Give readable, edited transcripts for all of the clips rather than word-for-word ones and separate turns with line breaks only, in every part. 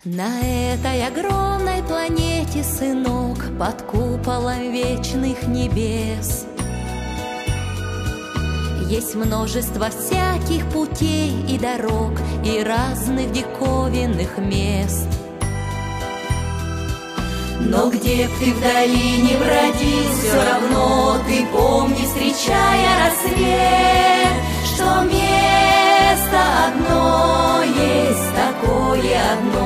На этой огромной планете, сынок, под куполом вечных небес есть множество всяких путей и дорог, и разных диковинных мест. Но где б ты вдали не бродил, все равно ты помни, встречая рассвет, что место одно есть, такое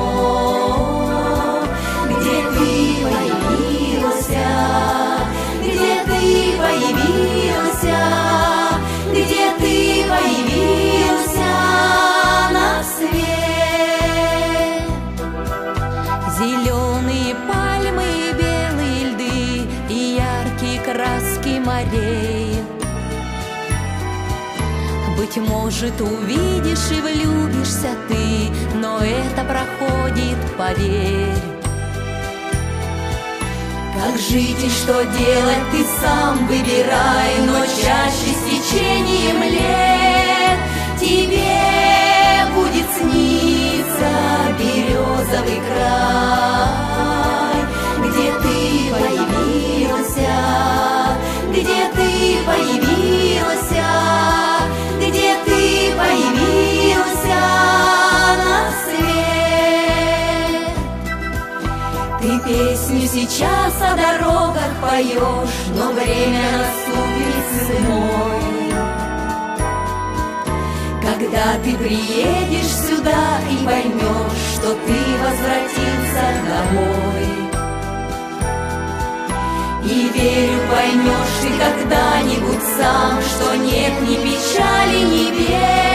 одно, где ты появился, где ты появился, где ты появился на свет. Зеленые пальмы, белые льды и яркие краски морей. Быть может, увидишь и влюбишься ты, но это проходит, поверь. Как жить и что делать, ты сам выбирай, но чаще с течением лет тебе будет сниться березовый край, где ты появился, где ты появился, где ты появился на свет. Ты песню сейчас о дорогах поешь, но время наступит, сын мой, когда ты приедешь сюда и поймешь, что ты возвратился домой. И верю, поймешь ты когда-нибудь сам, что нет ни печали, ни бед,